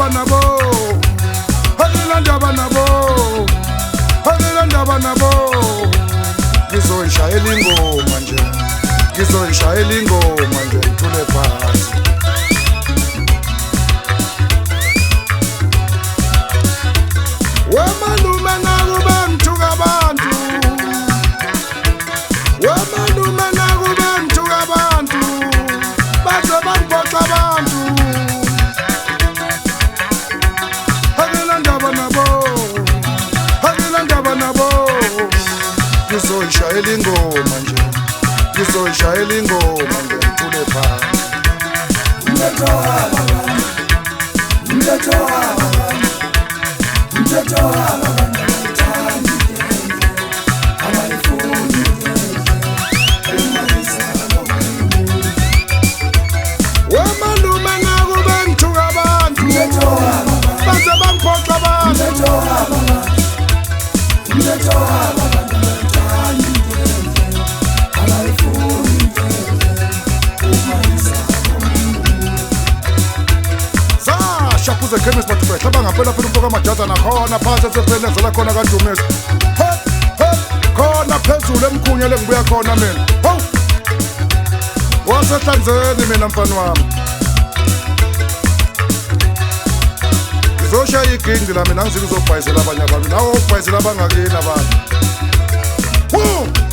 ndaba nabo, angina ndaba nabo, angina ndaba nabo. Ngizoyishayela ingoma nje, ngizoyishayela ingoma nje ngithule phansi. Wemalume nakube ngithuka abantu, wemalume nakube ngithuka abantu, baze bangiphoxa abantu. Angina ndaba nabo, angina ndaba nabo. Ngizoyishayela ingoma nje, ngizoyishayela ingoma nje ngithule phansi. Mthetho wabangani, mthetho wabangani, mthetho wabangani awuthandi ngeke, abayifuni ngeke, umayisalo wenu. Wemalume nakube ngithuka abantu, mthetho wabangani, baze bangiphoxa abantu. Mthetho wabangani, mthetho wabangani. Shakuze chemist but fresh abanga phela phela umfoka amajaza nakhona phansi esephelezela khona kaDumisa. Hop hop khona phezulu emkhunye lengibuya khona mina. Ho wasehlanzeni mina mfana wami. Ngizoshaya igindi la mina ngizokubhayisela abanye abantu nawo ubhayisela abangakini abantu. Woo!